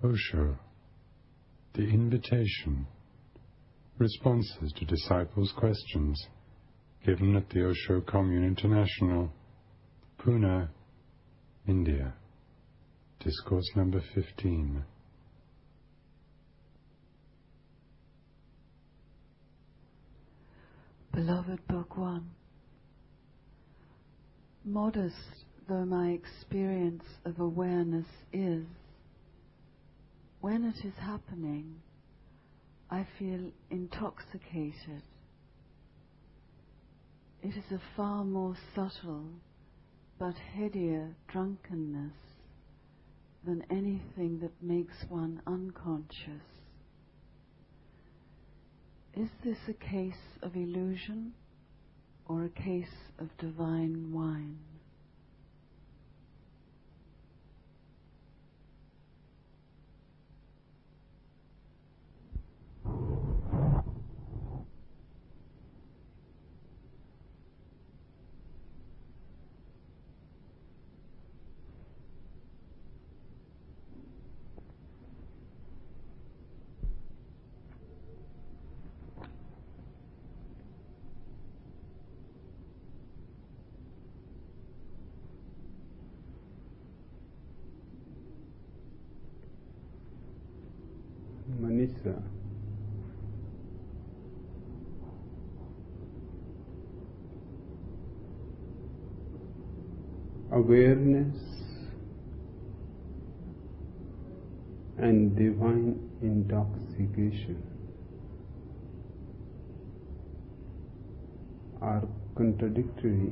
Osho, The Invitation, Responses to Disciples' Questions, given at the Osho Commune International, Pune, India. Discourse number 15. Beloved Bhagwan, modest though my experience of awareness is, when it is happening, I feel intoxicated. It is a far more subtle but headier drunkenness than anything that makes one unconscious. Is this a case of illusion or a case of divine wine? Manisa, awareness and divine intoxication are contradictory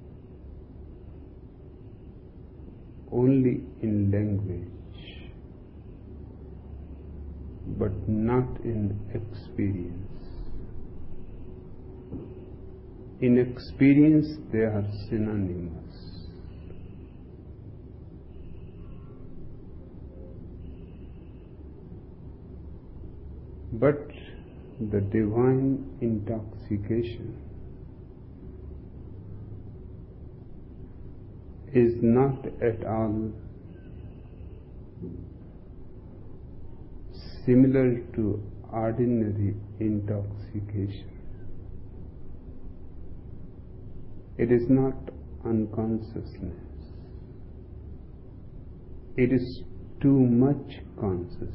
only in language, but not in experience. In experience, they are synonymous. But the divine intoxication is not at all similar to ordinary intoxication. It is not unconsciousness. It is too much consciousness.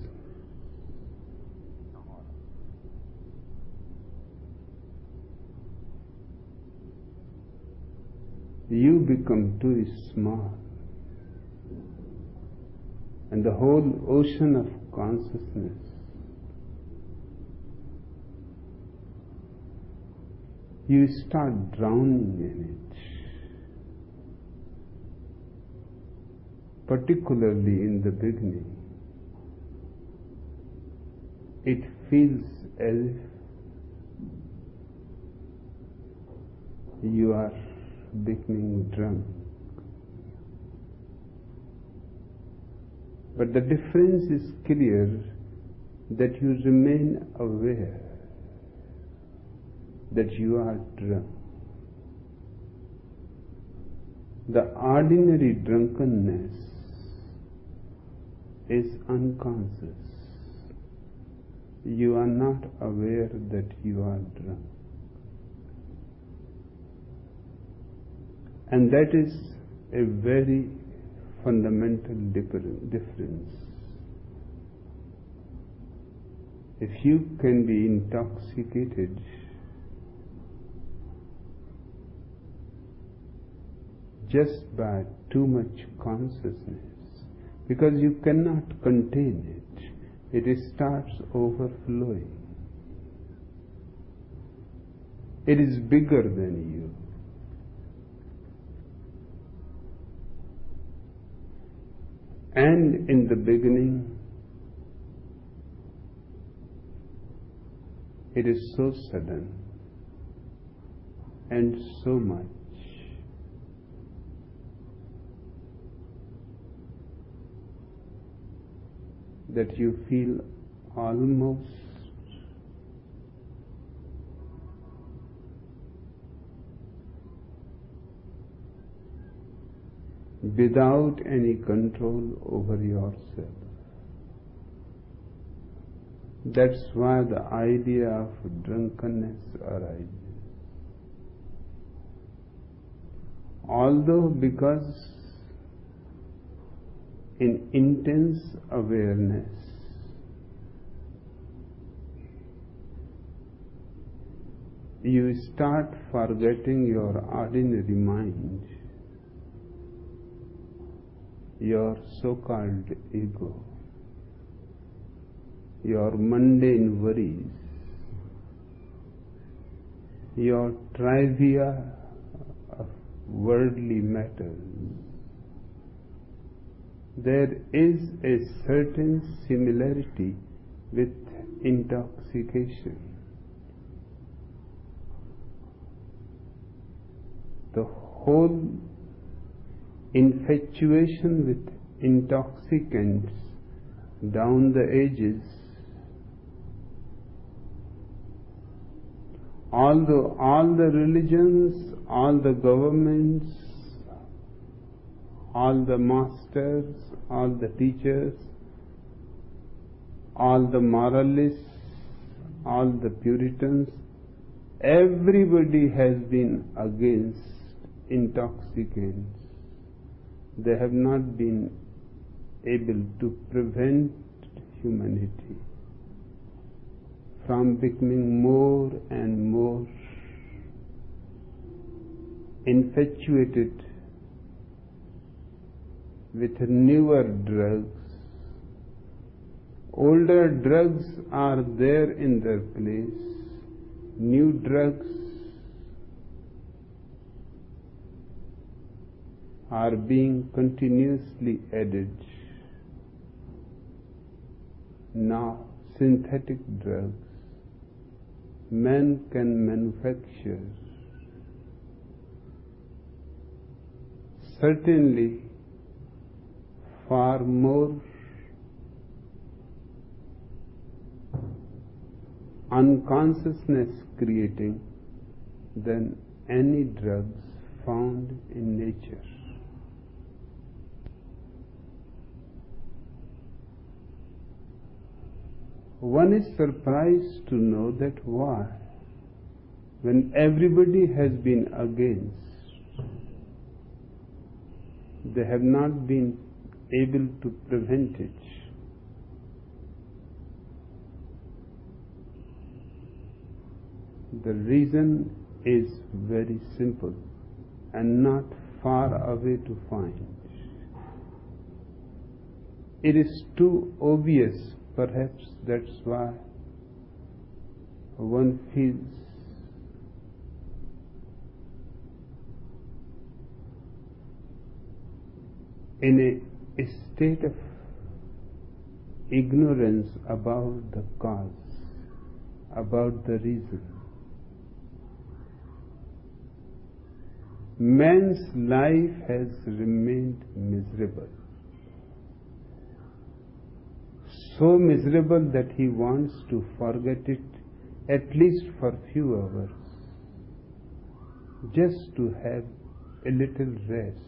You become too small, and the whole ocean of consciousness you start drowning in it, particularly in the beginning. It feels as if you are becoming drunk. But the difference is clear that you remain aware that you are drunk. The ordinary drunkenness is unconscious. You are not aware that you are drunk. And that is a very fundamental difference. If you can be intoxicated just by too much consciousness, because you cannot contain it, it starts overflowing. It is bigger than you. And in the beginning, it is so sudden and so much that you feel almost without any control over yourself. That's why the idea of drunkenness arises. Although because in intense awareness you start forgetting your ordinary mind, your so-called ego, your mundane worries, your trivia of worldly matters. There is a certain similarity with intoxication. The whole infatuation with intoxicants down the ages, although all the religions, all the governments, all the masters, all the teachers, all the moralists, all the Puritans, everybody has been against intoxicants. They have not been able to prevent humanity from becoming more and more infatuated with newer drugs. Older drugs are there in their place. New drugs are being continuously added. Now, synthetic drugs man can manufacture. Certainly, far more unconsciousness creating than any drugs found in nature. One is surprised to know that why, when everybody has been against, they have not been able to prevent it. The reason is very simple and not far away to find. It is too obvious, perhaps that's why one feels in a state of ignorance about the cause, about the reason. Man's life has remained miserable. So miserable that he wants to forget it at least for a few hours, just to have a little rest.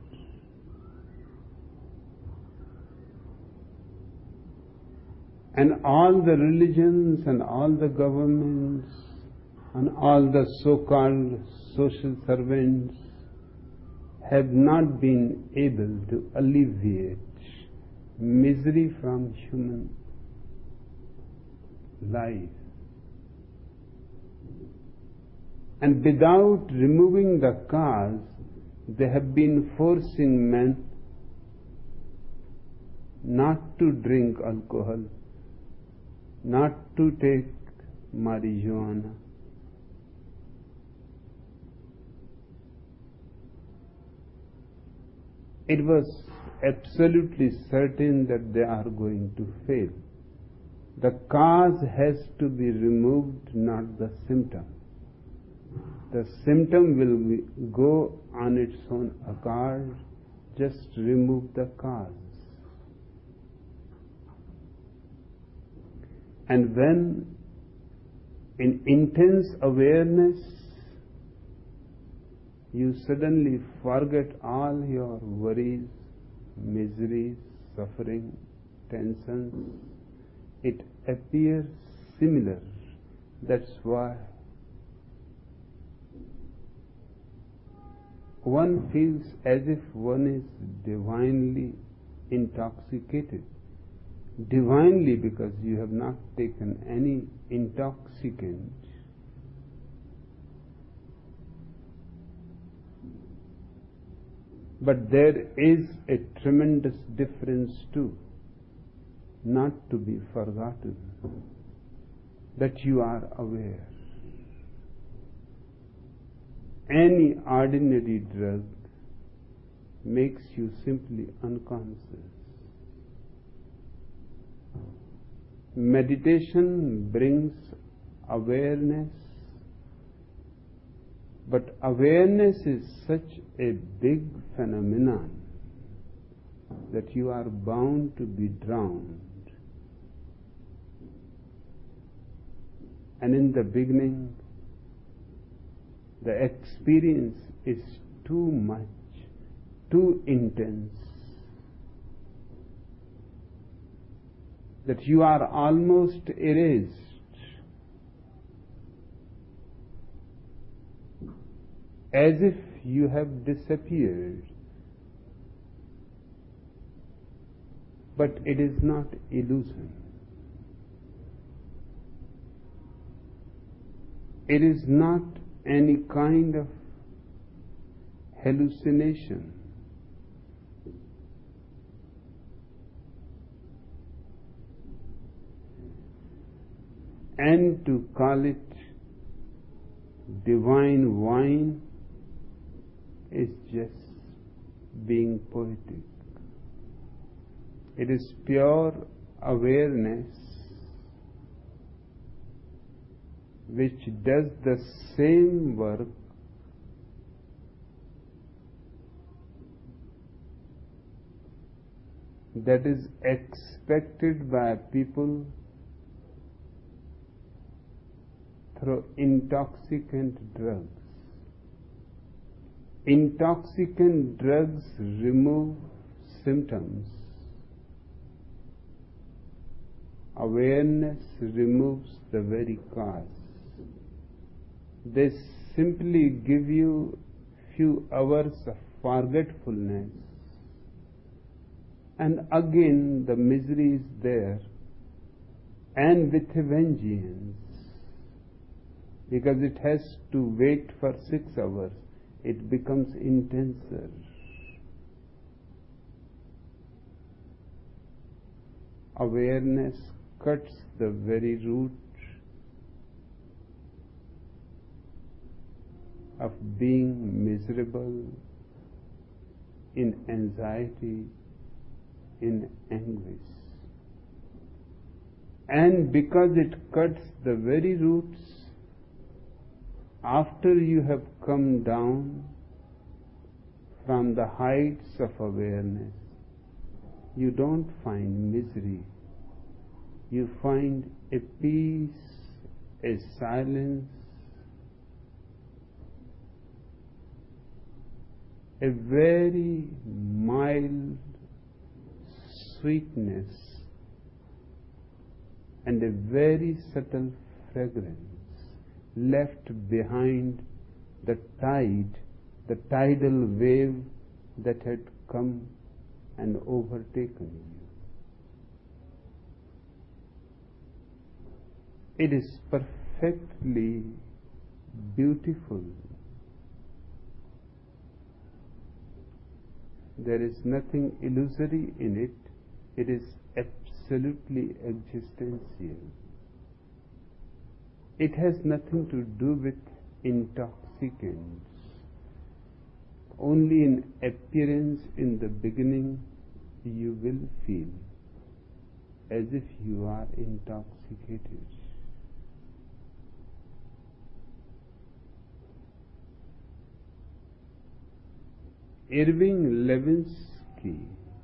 And all the religions and all the governments and all the so-called social servants have not been able to alleviate misery from human life. And without removing the cause, they have been forcing men not to drink alcohol, not to take marijuana. It was absolutely certain that they are going to fail. The cause has to be removed, not the symptom. The symptom will go on its own accord. Just remove the cause. And when in intense awareness you suddenly forget all your worries, miseries, suffering, tensions, it appears similar. That's why one feels as if one is divinely intoxicated. Divinely, because you have not taken any intoxicant. But there is a tremendous difference too, not to be forgotten, that you are aware. Any ordinary drug makes you simply unconscious. Meditation brings awareness, but awareness is such a big phenomenon that you are bound to be drowned. And in the beginning, the experience is too much, too intense, that you are almost erased. As if you have disappeared. But it is not illusion. It is not any kind of hallucination. And to call it divine wine is just being poetic. It is pure awareness which does the same work that is expected by people through intoxicant drugs. Intoxicant drugs remove symptoms. Awareness removes the very cause. They simply give you few hours of forgetfulness, and again the misery is there, and with a vengeance, because it has to wait for 6 hours. It becomes intenser. Awareness cuts the very root of being miserable, in anxiety, in anguish. And because it cuts the very roots, after you have come down from the heights of awareness, you don't find misery. You find a peace, a silence, a very mild sweetness, and a very subtle fragrance left behind the tide, the tidal wave that had come and overtaken you. It is perfectly beautiful. There is nothing illusory in it. It is absolutely existential. It has nothing to do with intoxicants. Only in appearance in the beginning you will feel as if you are intoxicated. Irving Levinsky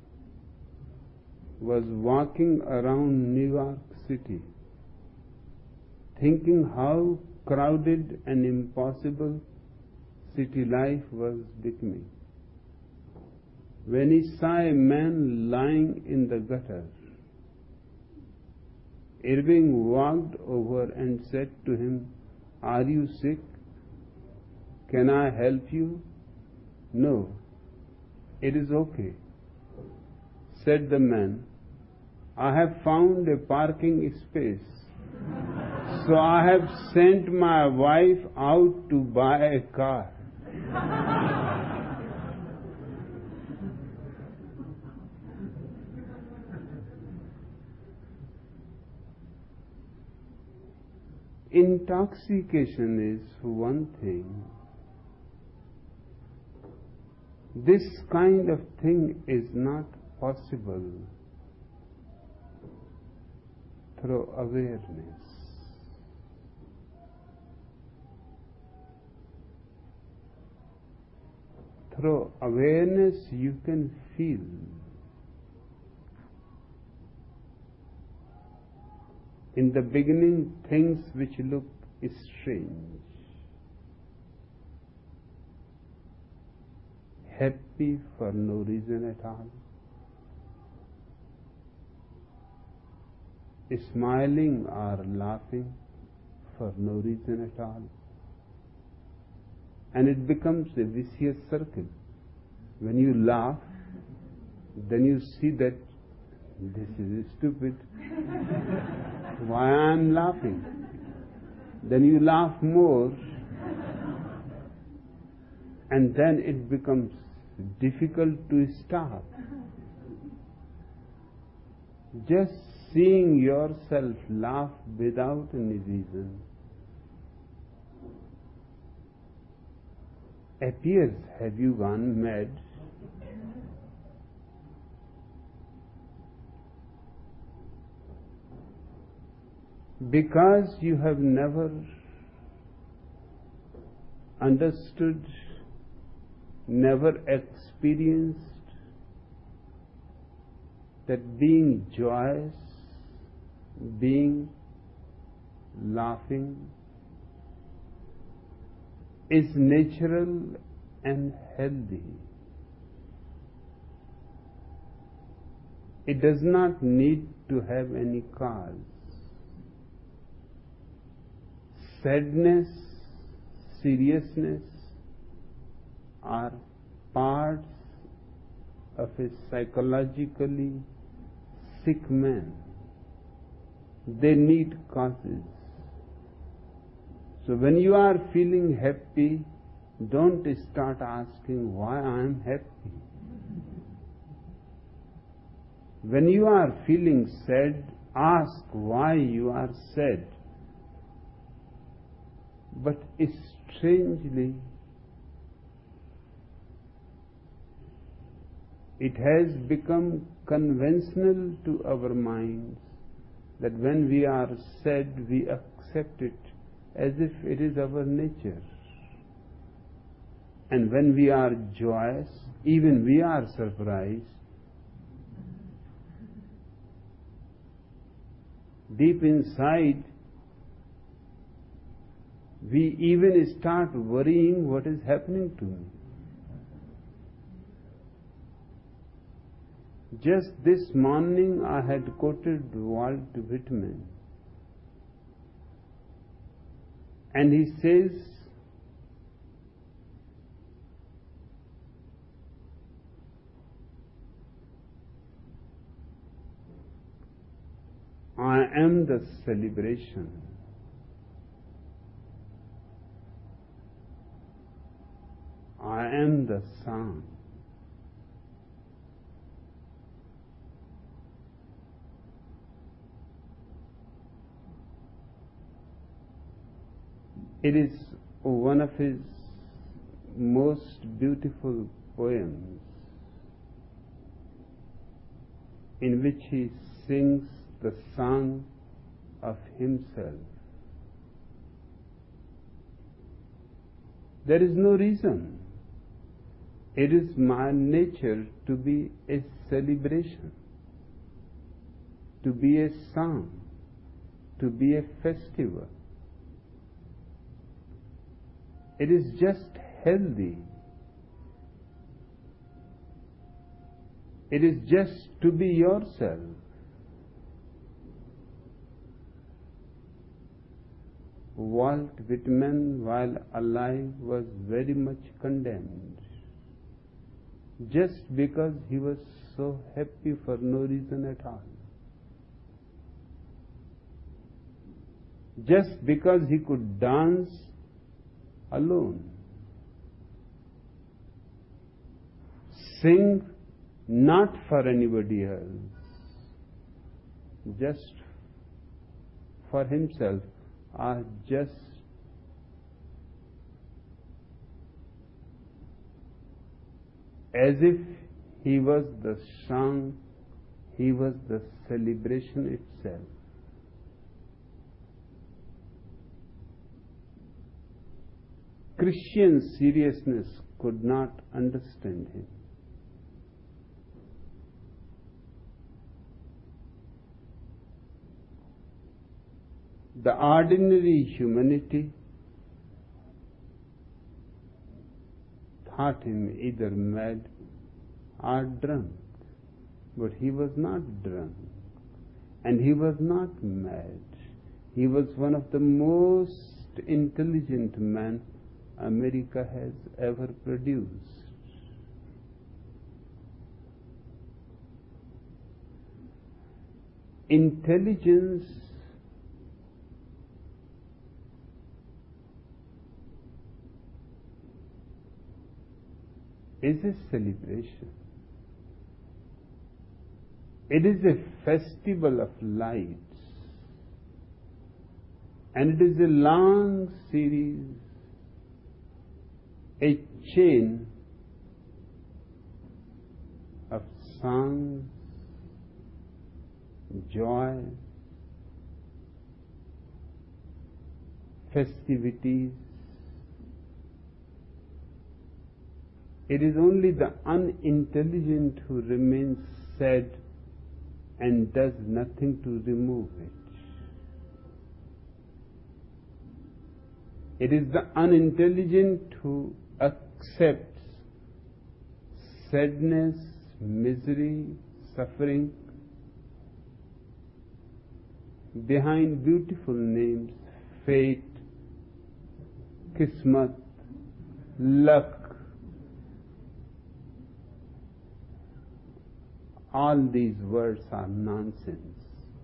was walking around New York City, thinking how crowded and impossible city life was becoming, when he saw a man lying in the gutter. Irving walked over and said to him, "Are you sick? Can I help you?" "No, it is okay," said the man. "I have found a parking space. So I have sent my wife out to buy a car." Intoxication is one thing. This kind of thing is not possible through awareness. Through awareness you can feel. In the beginning, things which look strange, happy for no reason at all, smiling or laughing for no reason at all, and it becomes a vicious circle. When you laugh, then you see that this is stupid. Why I am laughing? Then you laugh more, and then it becomes difficult to stop. Just seeing yourself laugh without any reason appears, have you gone mad? Because you have never understood, never experienced that being joyous, being laughing is natural and healthy. It does not need to have any cause. Sadness, seriousness are parts of a psychologically sick man. They need causes. So when you are feeling happy, don't start asking why I am happy. When you are feeling sad, ask why you are sad. But strangely, it has become conventional to our minds that when we are sad, we accept it as if it is our nature. And when we are joyous, even we are surprised. Deep inside, we even start worrying what is happening to me. Just this morning I had quoted Walt Whitman, and he says, "I am the celebration. I am the song. It is one of his most beautiful poems in which he sings the song of himself. There is no reason. It is my nature to be a celebration, to be a song, to be a festival. It is just healthy. It is just to be yourself. Walt Whitman, while alive, was very much condemned, just because he was so happy for no reason at all. Just because he could dance alone, sing not for anybody else, just for himself, or just as if he was the song, he was the celebration itself. Christian seriousness could not understand him. The ordinary humanity thought him either mad or drunk, but he was not drunk and he was not mad. He was one of the most intelligent men America has ever produced. Intelligence is a celebration. It is a festival of lights, and it is a long series, a chain of songs, joy, festivities. It is only the unintelligent who remains sad and does nothing to remove it. It is the unintelligent who accepts sadness, misery, suffering behind beautiful names: fate, kismat, luck. All these words are nonsense.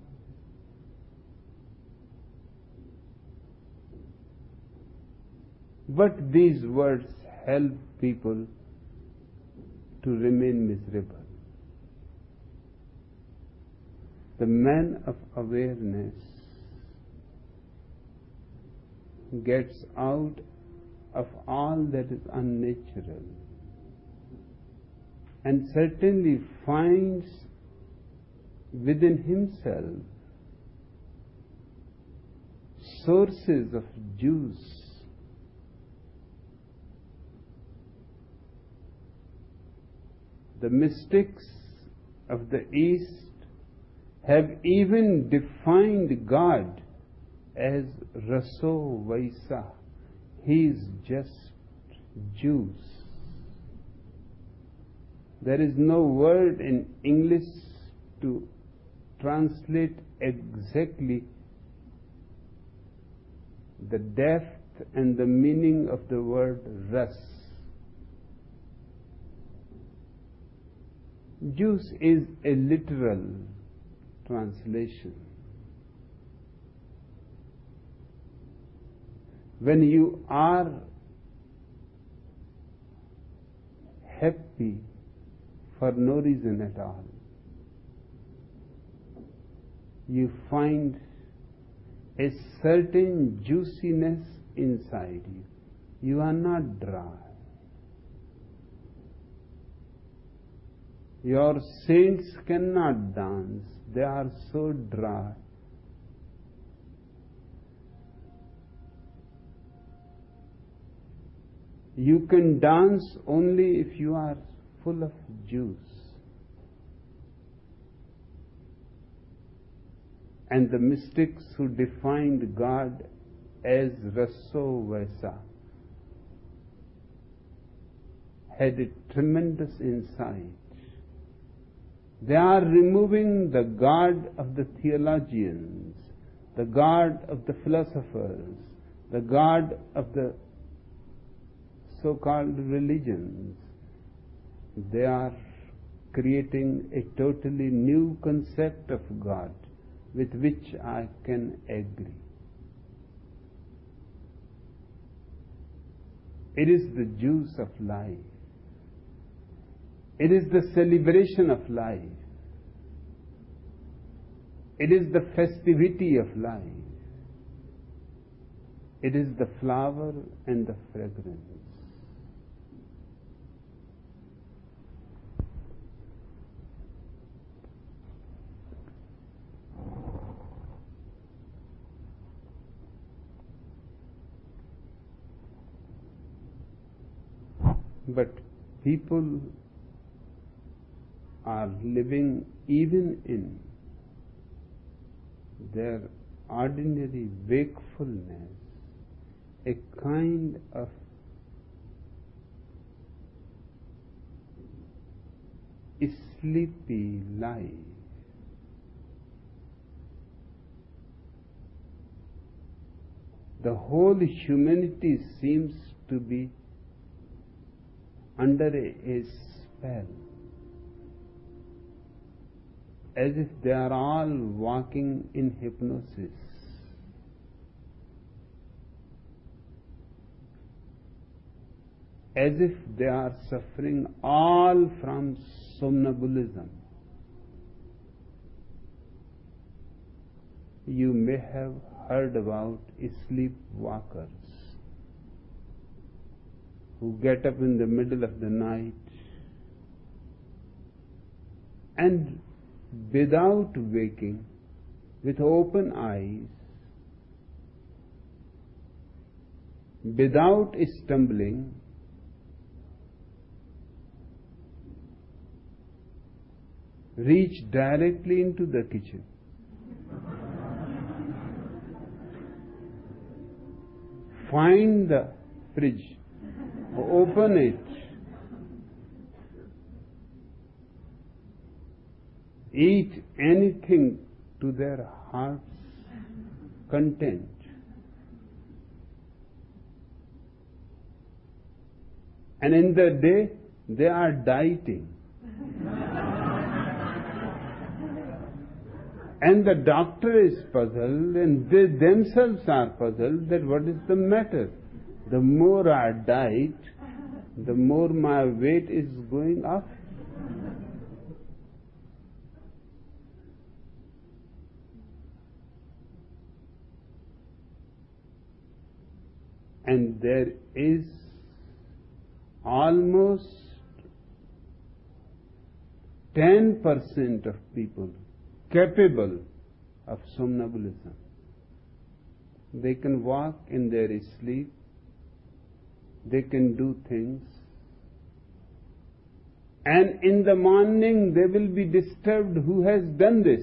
But these words help people to remain miserable. The man of awareness gets out of all that is unnatural and certainly finds within himself sources of juice. The mystics of the East have even defined God as Raso Vaisa. He is just juice. There is no word in English to translate exactly the depth and the meaning of the word ras. Juice is a literal translation. When you are happy for no reason at all, you find a certain juiciness inside you. You are not dry. Your saints cannot dance. They are so dry. You can dance only if you are full of juice. And the mystics who defined God as Raso Vaisa had a tremendous insight. They are removing the God of the theologians, the God of the philosophers, the God of the so-called religions, they are creating a totally new concept of God with which I can agree. It is the juice of life. It is the celebration of life. It is the festivity of life. It is the flower and the fragrance. But people are living even in their ordinary wakefulness a kind of sleepy life. The whole humanity seems to be under a spell, as if they are all walking in hypnosis. As if they are suffering all from somnambulism. You may have heard about sleepwalkers who get up in the middle of the night and without waking, with open eyes, without stumbling, reach directly into the kitchen. Find the fridge, open it, eat anything to their heart's content. And in the day, they are dieting. And the doctor is puzzled, and they themselves are puzzled that what is the matter. The more I diet, the more my weight is going up. And there is almost 10% of people capable of somnambulism. They can walk in their sleep, they can do things, and in the morning they will be disturbed, who has done this?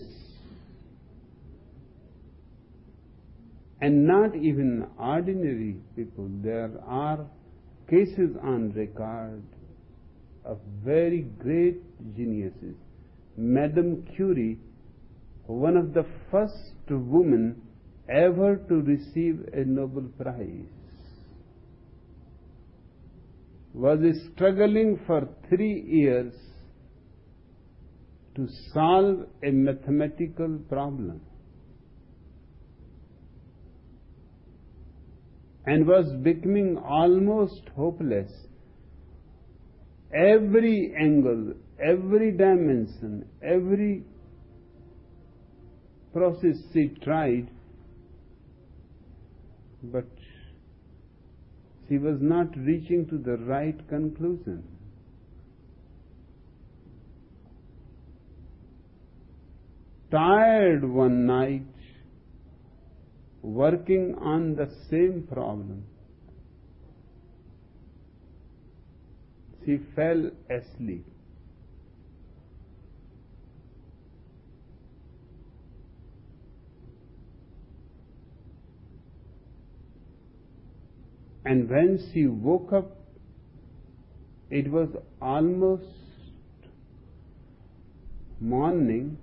And not even ordinary people. There are cases on record of very great geniuses. Madame Curie, one of the first women ever to receive a Nobel Prize, was struggling for 3 years to solve a mathematical problem, and was becoming almost hopeless. Every angle, every dimension, every process she tried, but she was not reaching to the right conclusion. Tired one night, working on the same problem, she fell asleep. And when she woke up, it was almost morning.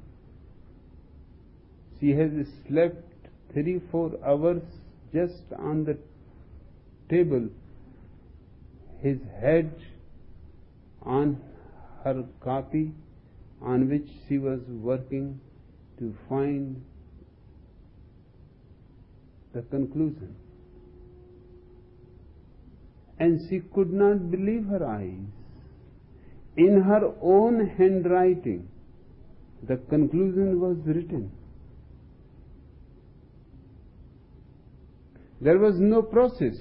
She has slept 3-4 hours just on the table, his head on her copy on which she was working to find the conclusion. And she could not believe her eyes. In her own handwriting, the conclusion was written. There was no process,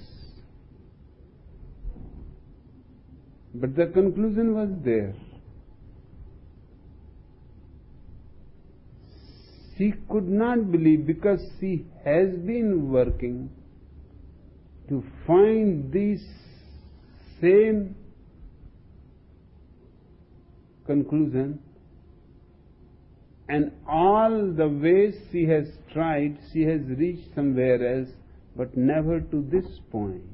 but the conclusion was there. She could not believe because she has been working to find this same conclusion, and all the ways she has tried, she has reached somewhere else, but never to this point.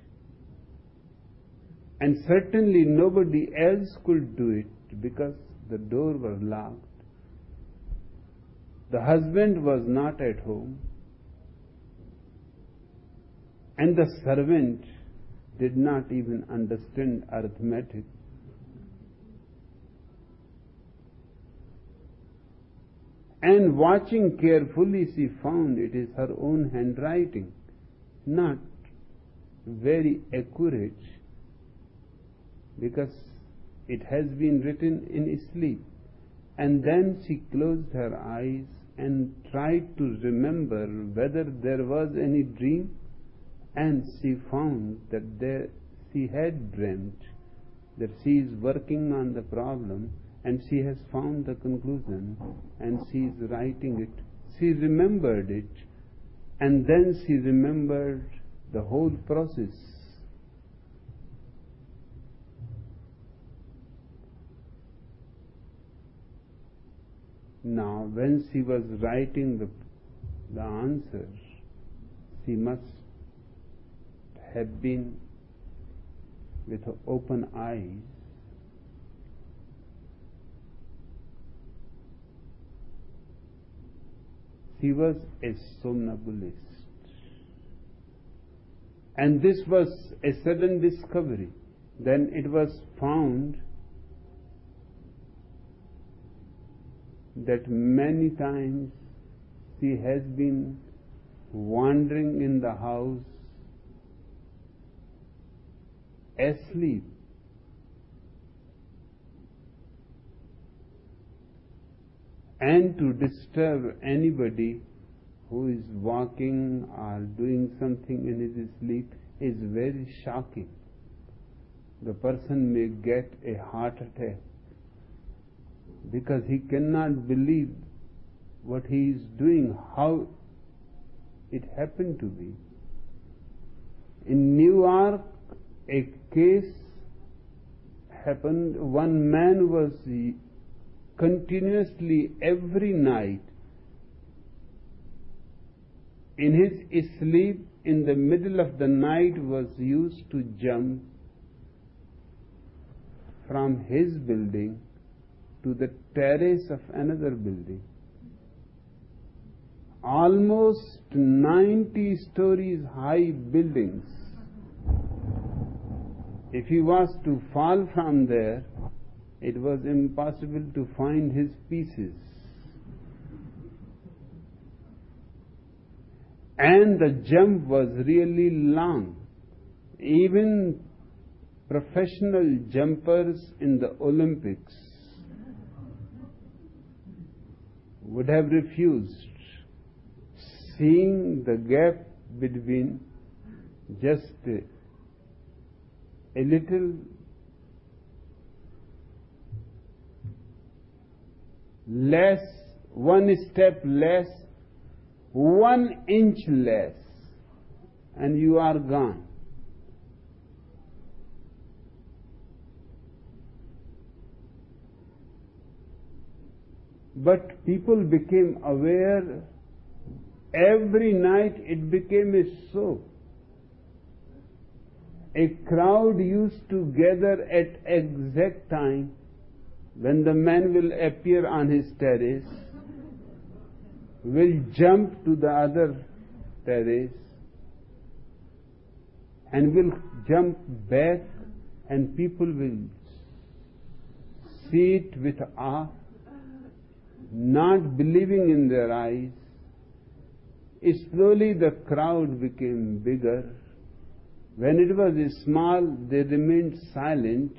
And certainly nobody else could do it because the door was locked. The husband was not at home, and the servant did not even understand arithmetic. And watching carefully, she found it is her own handwriting, not very accurate, because it has been written in sleep. And then she closed her eyes and tried to remember whether there was any dream, and she found that she had dreamt that she is working on the problem, and she has found the conclusion, and she is writing it. She remembered it, and then she remembered the whole process. Now, when she was writing the answer, she must have been with open eyes. She was a somnambulist. And this was a sudden discovery. Then it was found that many times she has been wandering in the house asleep, and to disturb anybody who is walking or doing something in his sleep is very shocking. The person may get a heart attack because he cannot believe what he is doing, how it happened to be. In New York, a case happened. One man was continuously every night in his sleep, in the middle of the night, was used to jump from his building to the terrace of another building. Almost 90 stories high buildings. If he was to fall from there, it was impossible to find his pieces. And the jump was really long. Even professional jumpers in the Olympics would have refused, seeing the gap between just a little less, one step less, 1 inch less, and you are gone. But people became aware. Every night it became a show. A crowd used to gather at exact time when the man will appear on his terrace, will jump to the other terrace, and will jump back, and people will see it with awe, not believing in their eyes. Slowly the crowd became bigger. When it was small, they remained silent.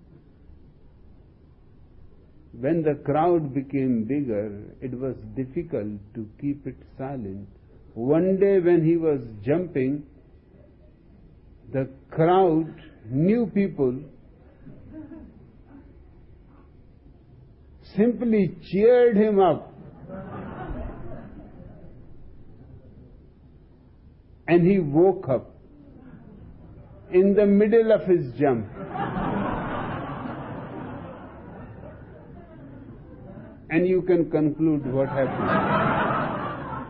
When the crowd became bigger, it was difficult to keep it silent. One day when he was jumping, the crowd, new people, simply cheered him up. And he woke up in the middle of his jump. And you can conclude what happened.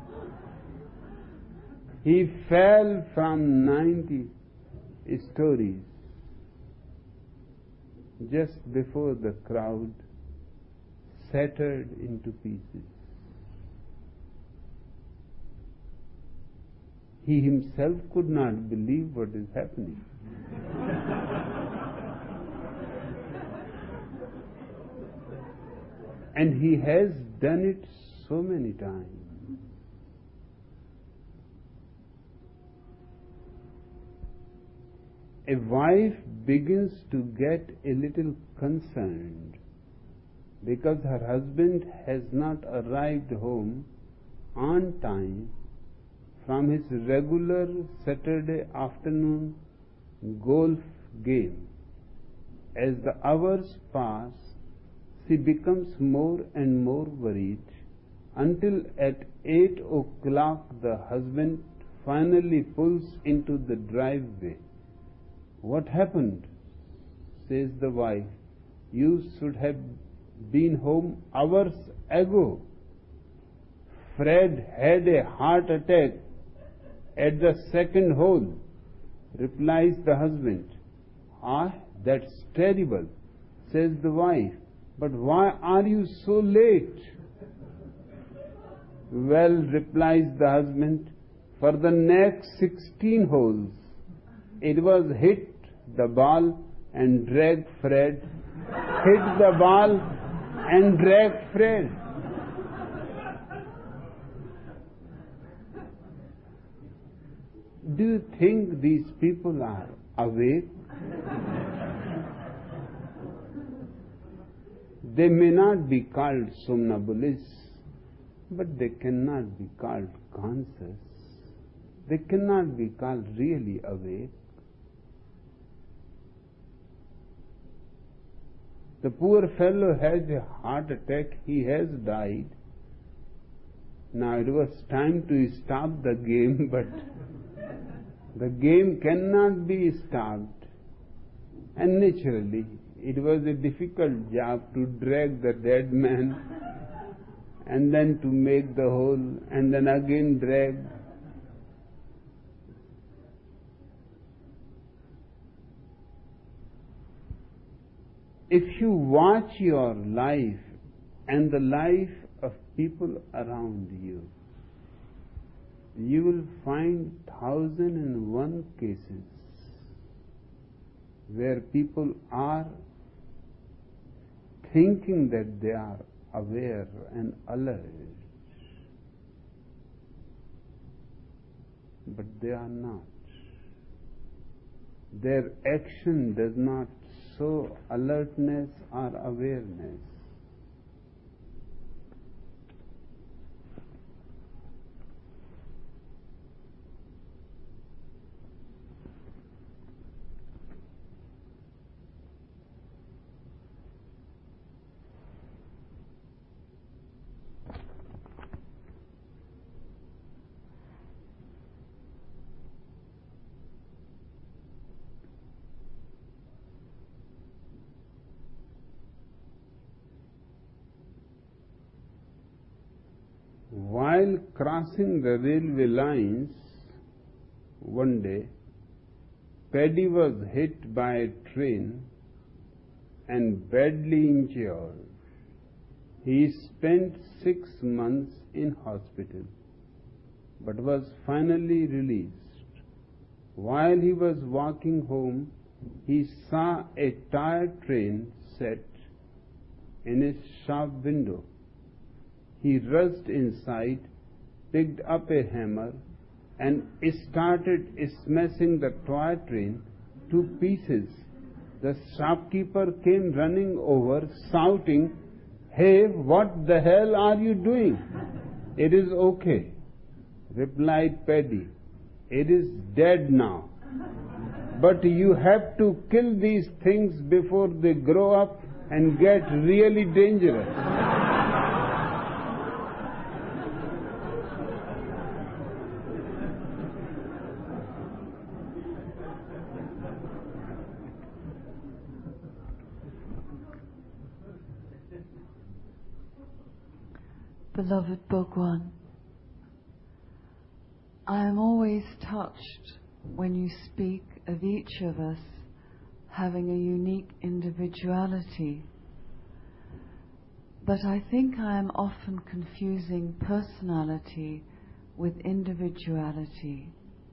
He fell from 90 stories just before the crowd shattered into pieces. He himself could not believe what is happening. And he has done it so many times. A wife begins to get a little concerned because her husband has not arrived home on time from his regular Saturday afternoon golf game. As the hours pass, she becomes more and more worried until at 8 o'clock the husband finally pulls into the driveway. "What happened?" says the wife. "You should have been home hours ago. Fred had a heart attack at the second hole," replies the husband. "Ah, that's terrible," says the wife. "But why are you so late?" "Well," replies the husband, "for the next 16 holes, it was hit the ball and drag Fred, hit the ball and drag Fred." Do you think these people are awake? They may not be called somnambulists, but they cannot be called conscious. They cannot be called really awake. The poor fellow has a heart attack. He has died. Now it was time to stop the game, but the game cannot be stopped. And naturally, it was a difficult job to drag the dead man and then to make the hole and then again drag. If you watch your life and the life of people around you, you will find 1,001 cases where people are thinking that they are aware and alert, but they are not. Their action does not show alertness or awareness. While crossing the railway lines, one day, Paddy was hit by a train and badly injured. He spent 6 months in hospital, but was finally released. while he was walking home, he saw a toy train set in his shop window. He rushed inside, picked up a hammer, and started smashing the toy train to pieces. The shopkeeper came running over, shouting, "Hey, what the hell are you doing?" "It is okay," replied Paddy. "It is dead now. But you have to kill these things before they grow up and get really dangerous." Beloved Bhagwan, I am always touched when you speak of each of us having a unique individuality, but I think I am often confusing personality with individuality.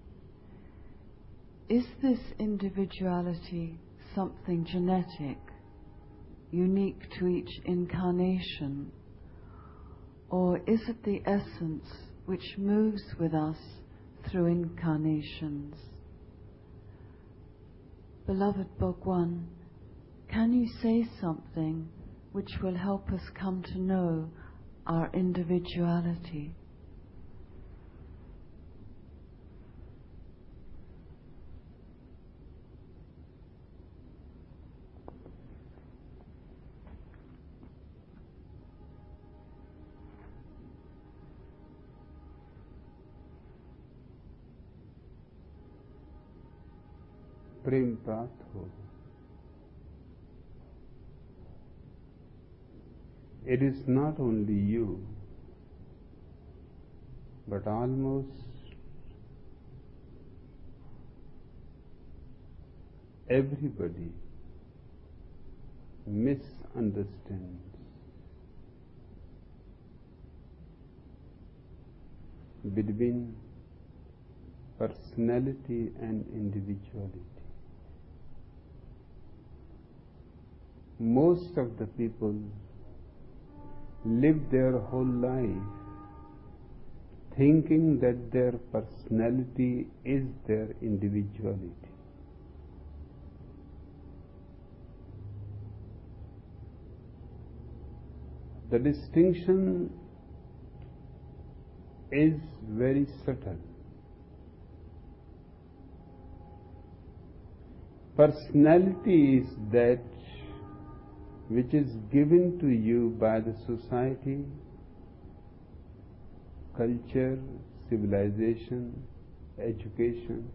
Is this individuality something genetic, unique to each incarnation, or is it the essence which moves with us through incarnations? Beloved Bhagwan, can you say something which will help us come to know our individuality? प्रेम प्राप्त हो. It is not only you, but almost everybody misunderstands between personality and individuality. Most of the people live their whole life thinking that their personality is their individuality. The distinction is very subtle. Personality is that which is given to you by the society, culture, civilization, education.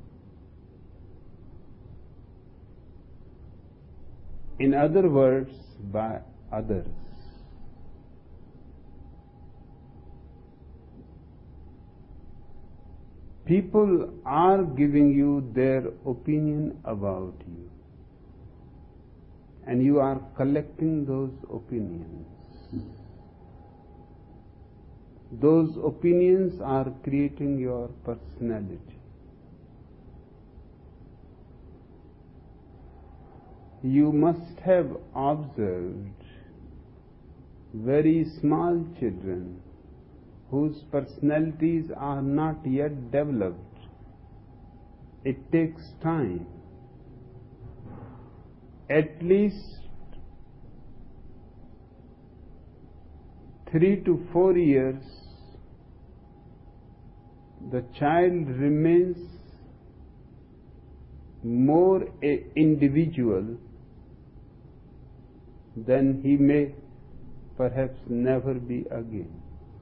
In other words, by others. People are giving you their opinion about you, and you are collecting those opinions. Those opinions are creating your personality. You must have observed very small children whose personalities are not yet developed. It takes time. At least 3 to 4 years, the child remains more an individual than he may perhaps never be again.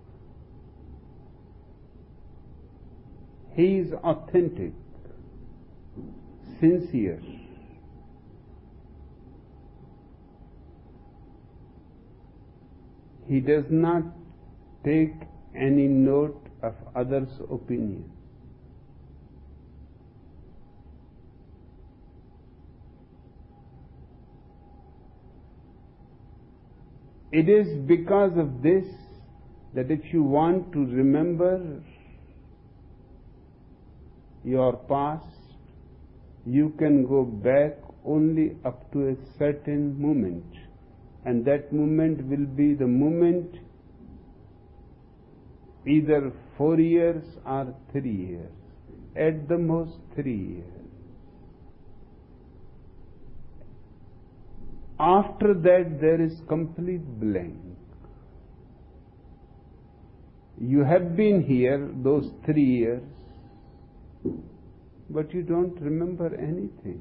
He is authentic, sincere. He does not take any note of others' opinion. It is because of this that if you want to remember your past, you can go back only up to a certain moment, and that moment will be the moment either 4 years or 3 years, at the most 3 years. After that, there is complete blank. You have been here those 3 years, but you don't remember anything.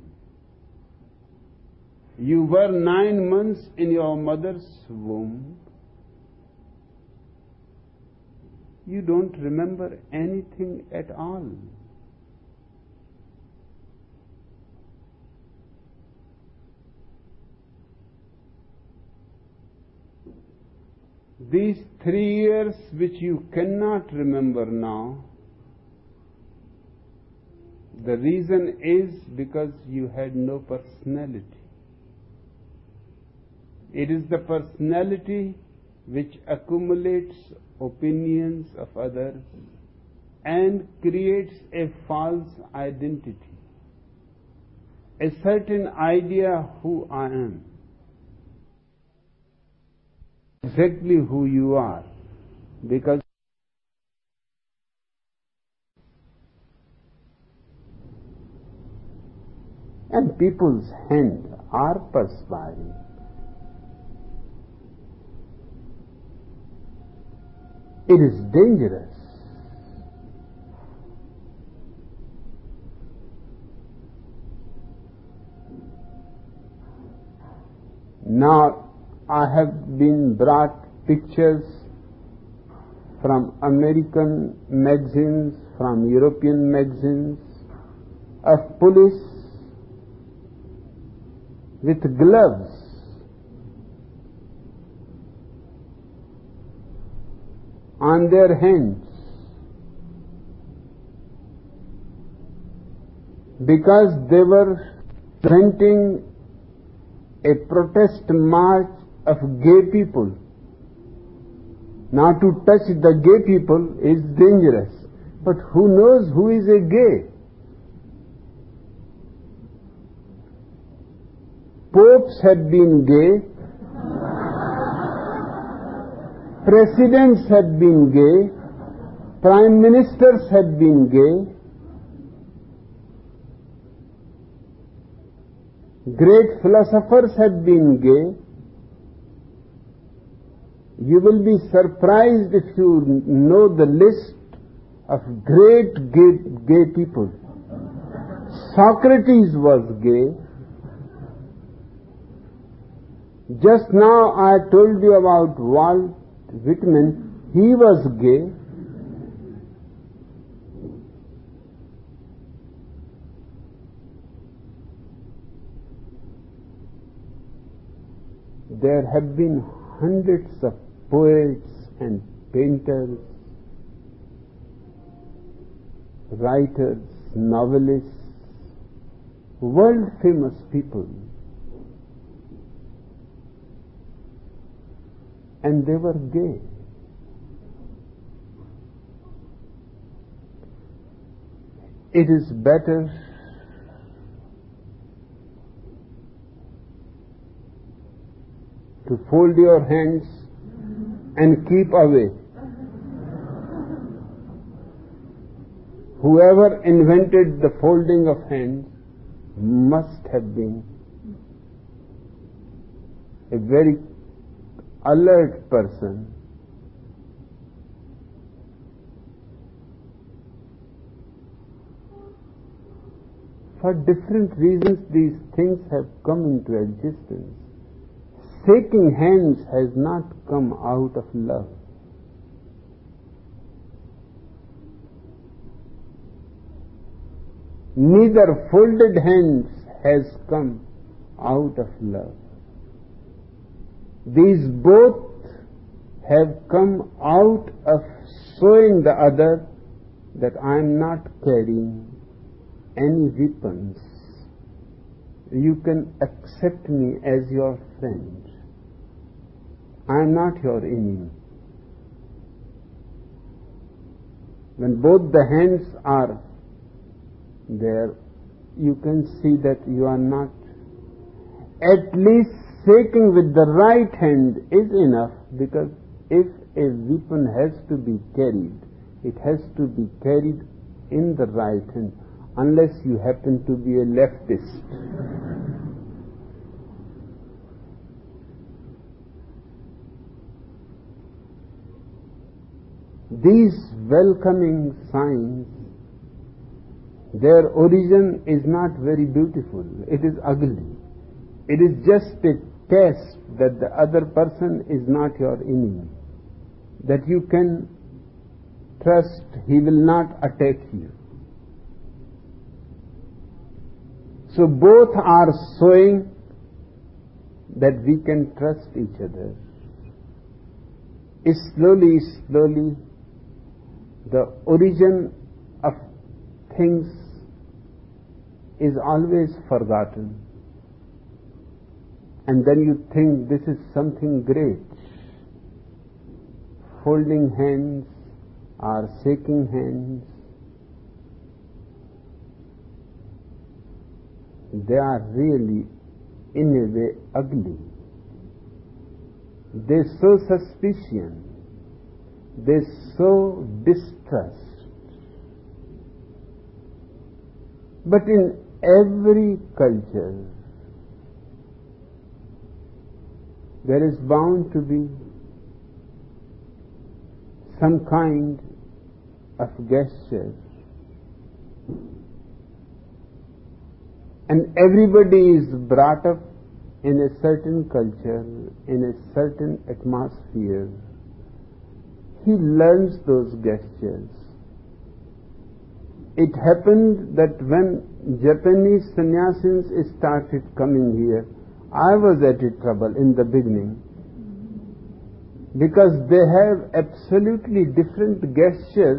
You were 9 months in your mother's womb. You don't remember anything at all. These 3 years which you cannot remember now, the reason is because you had no personality. It is the personality which accumulates opinions of others and creates a false identity, a certain idea who I am, exactly who you are, because and people's hands are perspiring. It is dangerous. Now, I have been brought pictures from American magazines, from European magazines, of police with gloves on their hands because they were preventing a protest march of gay people. Now to touch the gay people is dangerous, but who knows who is a gay? Popes had been gay, presidents had been gay, prime ministers had been gay, great philosophers had been gay. You will be surprised if you know the list of great gay people. Socrates was gay. Just now I told you about Walt Whitman. He was gay. There have been hundreds of poets and painters, writers, novelists, world famous people, and they were gay. It is better to fold your hands and keep away. Whoever invented the folding of hands must have been a very alert person. For different reasons these things have come into existence. Shaking hands has not come out of love. Neither folded hands has come out of love. These both have come out of showing the other that I am not carrying any weapons. You can accept me as your friend. I am not your enemy. When both the hands are there you can see that you are not. At least shaking with the right hand is enough, because if a weapon has to be carried, it has to be carried in the right hand, unless you happen to be a leftist. These welcoming signs, their origin is not very beautiful. It is ugly. It is just a test that the other person is not your enemy, that you can trust he will not attack you. So both are showing that we can trust each other. Slowly, slowly, the origin of things is always forgotten. And then you think this is something great. Holding hands or shaking hands, they are really, in a way, ugly. They show suspicion. They show distrust. But in every culture, there is bound to be some kind of gesture. And everybody is brought up in a certain culture, in a certain atmosphere. He learns those gestures. It happened that when Japanese sannyasins started coming here, I was at a trouble in the beginning, because they have absolutely different gestures.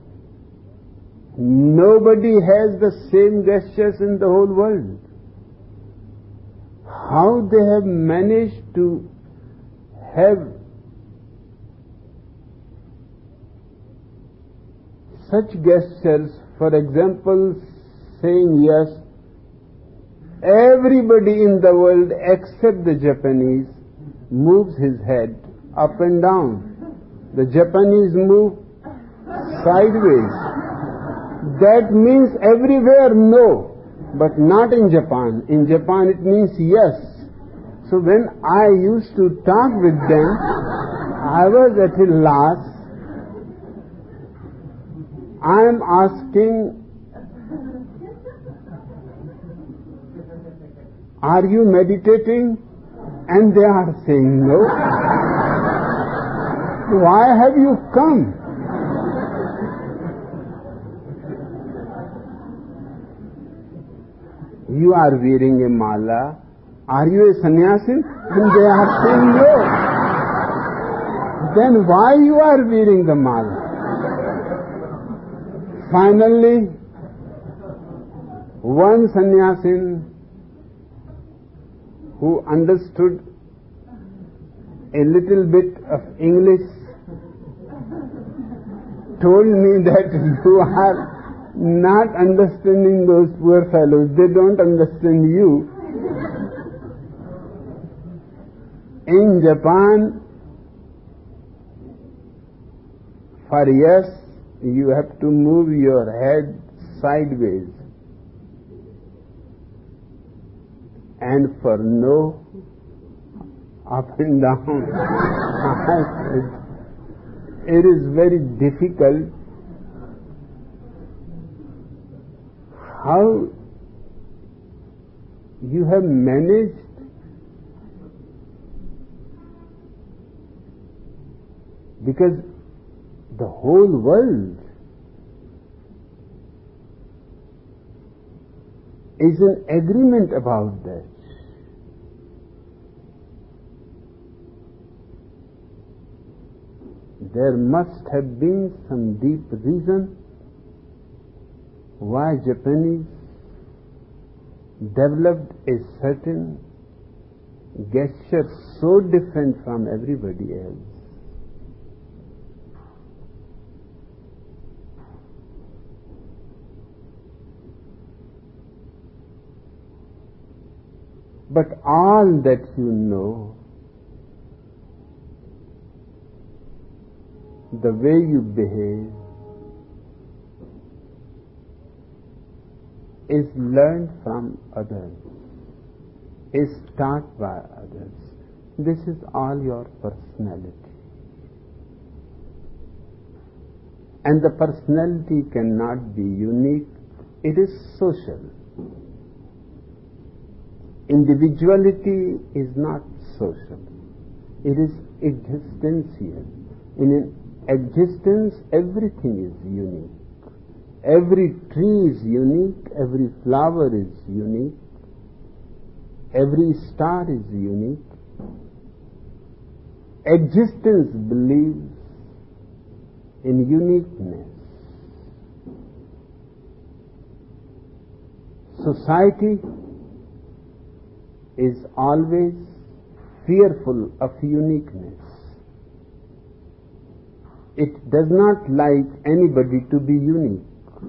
Nobody has the same gestures in the whole world. How they have managed to have such gestures, for example, saying yes, everybody in the world except the Japanese moves his head up and down. The Japanese move sideways. That means everywhere no, but not in Japan. In Japan it means yes. So when I used to talk with them, I was at a loss. I am asking, are you meditating? And they are saying no. Why have you come? You are wearing a mala. Are you a sannyasin? And they are saying no. Then why you are wearing the mala? Finally, one sannyasin who understood a little bit of English told me that you are not understanding those poor fellows. They don't understand you. In Japan, for yes, you have to move your head sideways. And for no, up and down. It is very difficult. How you have managed because the whole world is in agreement about that. There must have been some deep reason why Japanese developed a certain gesture so different from everybody else. But all that you know, the way you behave, is learned from others, is taught by others. This is all your personality. And the personality cannot be unique, it is social. Individuality is not social, it is existential. In existence, everything is unique. Every tree is unique, every flower is unique, every star is unique. Existence believes in uniqueness. Society is always fearful of uniqueness. It does not like anybody to be unique.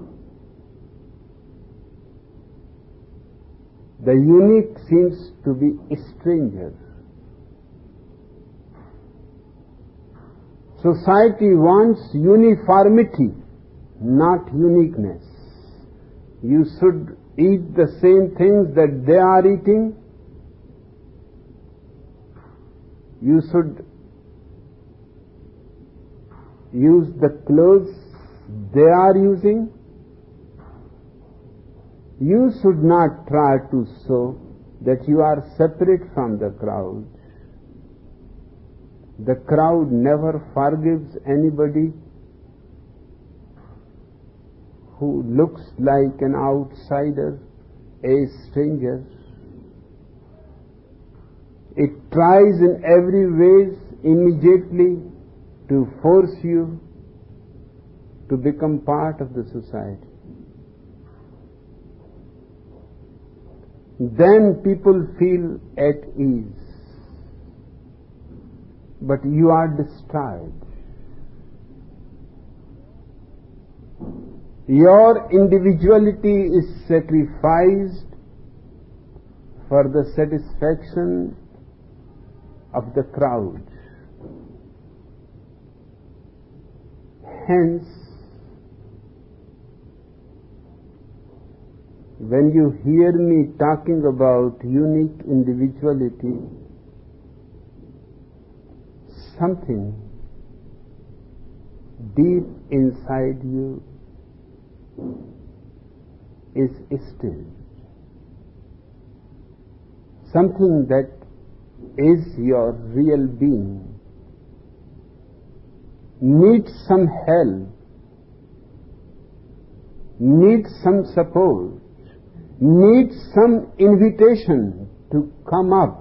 The unique seems to be a stranger. Society wants uniformity, not uniqueness. You should eat the same things that they are eating. You should use the clothes they are using. You should not try to show that you are separate from the crowd. The crowd never forgives anybody who looks like an outsider, a stranger. It tries in every way immediately to force you to become part of the society. Then people feel at ease. But you are disturbed. Your individuality is sacrificed for the satisfaction of the crowd. Hence, when you hear me talking about unique individuality, something deep inside you is still. Something that is your real being needs some help, needs some support, needs some invitation to come up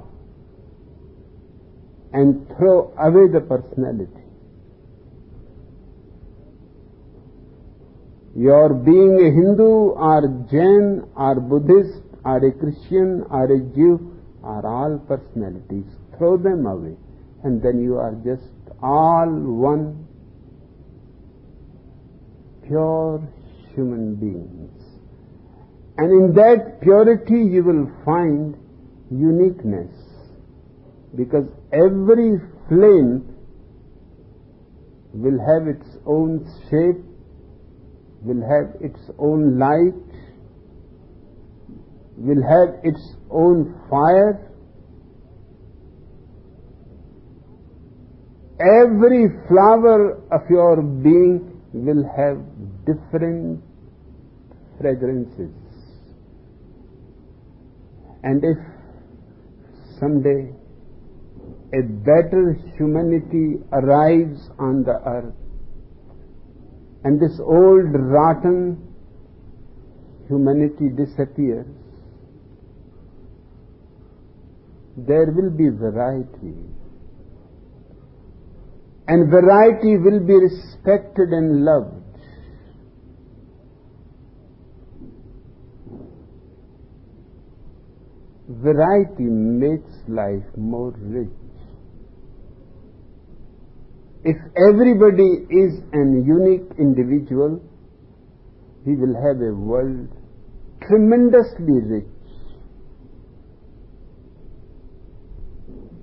and throw away the personality. Your being a Hindu or Jain or Buddhist or a Christian or a Jew are all personalities. Throw them away and then you are just all one pure human beings. And in that purity you will find uniqueness, because every flame will have its own shape, will have its own light, will have its own fire. Every flower of your being will have different fragrances. And if someday a better humanity arrives on the earth, and this old rotten humanity disappears, there will be variety. And variety will be respected and loved. Variety makes life more rich. If everybody is an unique individual, he will have a world tremendously rich.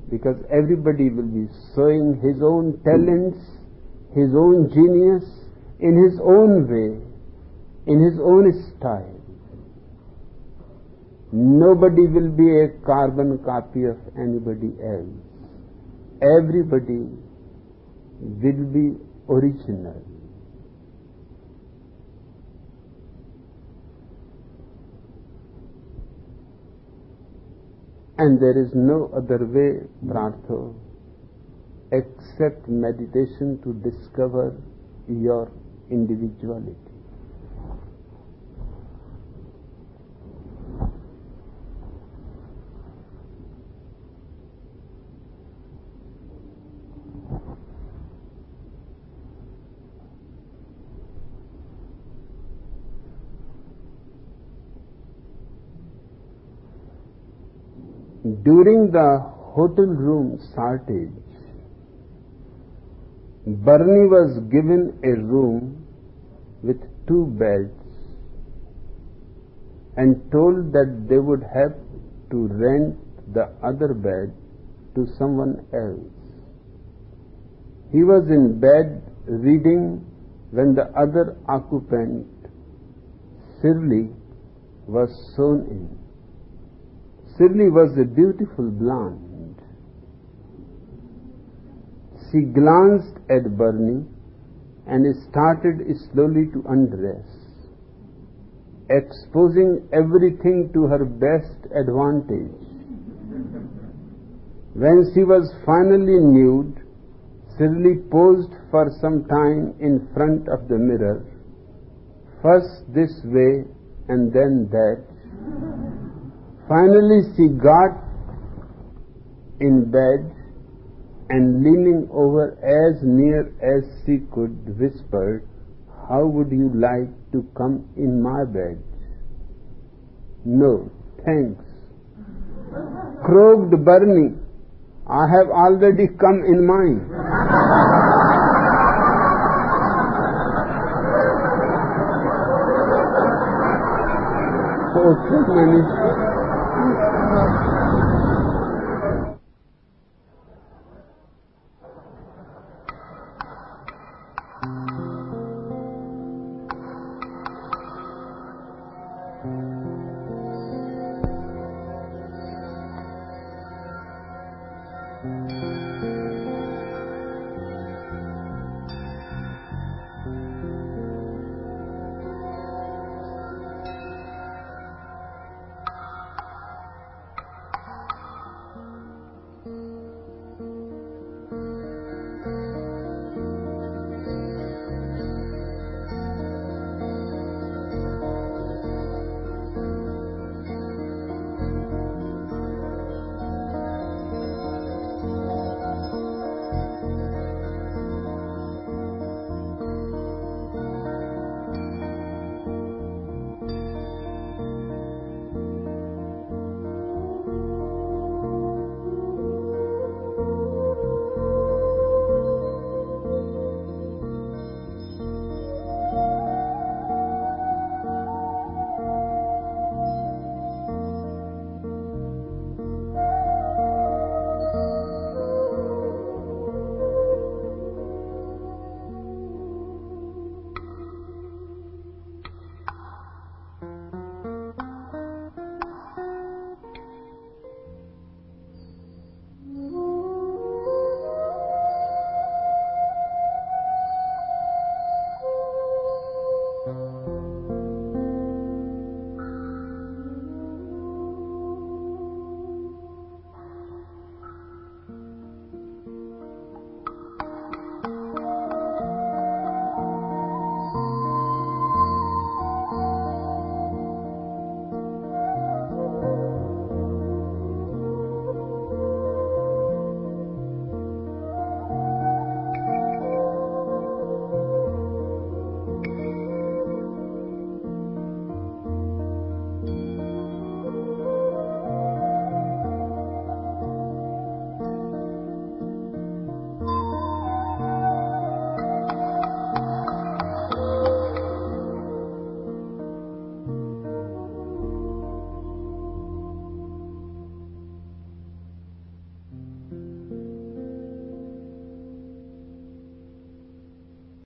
because everybody will be showing his own talents, his own genius, in his own way, in his own style. Nobody will be a carbon copy of anybody else. Everybody will be original. And there is no other way, Prartho, except meditation to discover your individuality. During the hotel room shortage, Barney was given a room with 2 beds and told that they would have to rent the other bed to someone else. He was in bed reading when the other occupant, Shirley, was shown in. Shirley was a beautiful blonde. She glanced at Barney and started slowly to undress, exposing everything to her best advantage. When she was finally nude, Shirley posed for some time in front of the mirror, first this way and then that. Finally, she got in bed and, leaning over as near as she could, whispered, "How would you like to come in my bed?" "No, thanks," croaked Barney. "I have already come in mine." Oh, so many.